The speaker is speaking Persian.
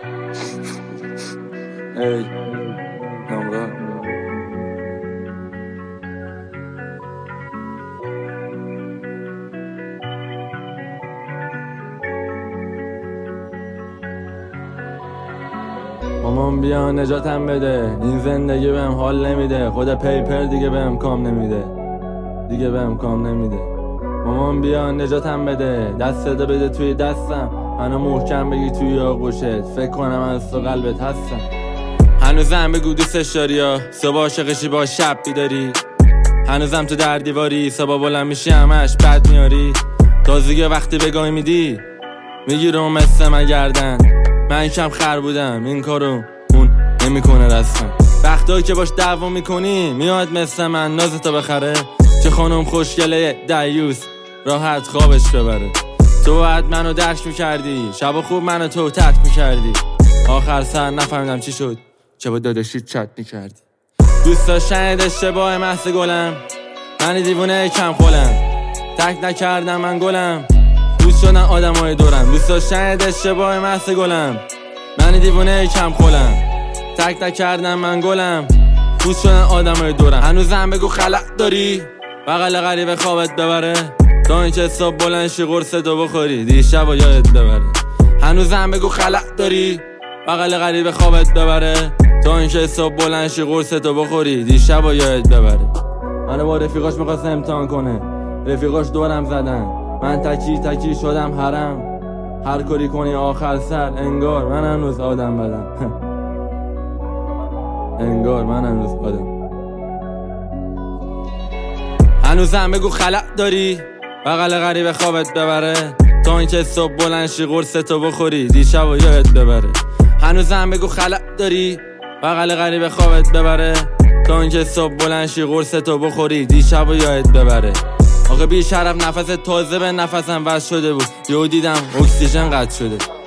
ای نامرا مامان بیا نجاتم بده، این زندگی بهم حال نمیده، خود پیپر دیگه بهم کام نمیده، دیگه بهم کام نمیده. مامان بیا نجاتم بده، دستت بده توی دستم، منو محکم بگی توی آغوشت، فکر کنم از تو قلبت هستم. هنوزم بگو دوستش داری یا صبح عاشقشی با شب بیداری، هنوزم تو در دیواری صبح بلند میشی همش بد میاری. تازگی وقتی بگاهی میدی میگیرم مثل من گردن، من کم خر بودم این کارو اون نمیکنه رسم. وقتایی که باش دعوا میکنی میاد مثل من نازتو بخره، چه خانم خوشگله دیوس راحت خوابش ببره. تو باید منو درک میکردی، شب خوب منو تو ترک میکردی، آخر سر نفهمیدم چی شد چه با داداشی چت میکردی. دوست داشتن اشتباه محض گلم، من دیوونه کم خولم، تک نکردم من گلم، دوست شدن آدمای دورم. دوست داشتن اشتباه محض گلم، من دیوونه کم خولم، تک نکردم من گلم، دوست شدن آدمای دورم. هنوزم بگو خلق داری بغل غریبه خوابت ببره، تا اینکه صبح بلند شی قرصتو بخوری دیشب و یادت ببره. هنوزم بگو خلق داری بغل غریبه خوابت ببره، تا اینکه صبح بلند شی قرصتو بخوری دیشب و یادت ببره. منو با رفیقاش میخواست امتحان کنه، رفیقاش دورم زدن، من تکی شدم حرم، هر کاری کنی آخر سر انگار من هنوز آدم بدم انگار من هنوز آدم. هنوزم بگو خلق داری بغل غریبه خوابت ببره، تا اینکه صبح بلند شی قرصتو بخوری دیشب و یادت ببره. هنوزم بگو خلق داری بغل غریبه خوابت ببره، تا اینکه صبح بلند شی قرصتو بخوری دیشب و یادت ببره. آخه بی شرف نفس تازه به نفسم وصل شده بود، یهو دیدم اکسیژن قطع شده.